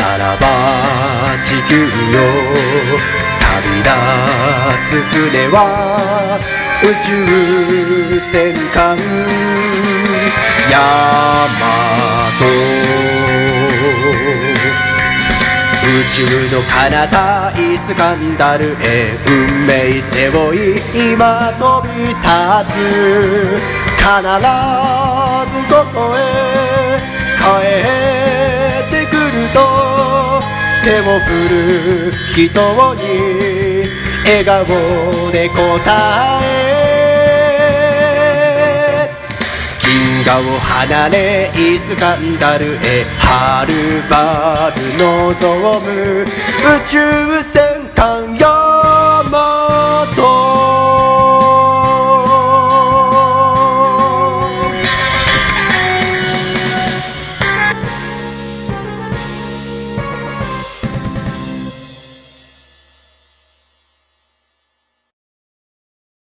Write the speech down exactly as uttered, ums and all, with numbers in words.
さらば地球よ旅立つ船は宇宙戦艦ヤマト宇宙の彼方イスカンダルへ運命背負い今飛び立つ必ずここへ帰ってくると手を振る人に笑顔で答え銀河を離れイスカンダルへはるばる望む宇宙戦艦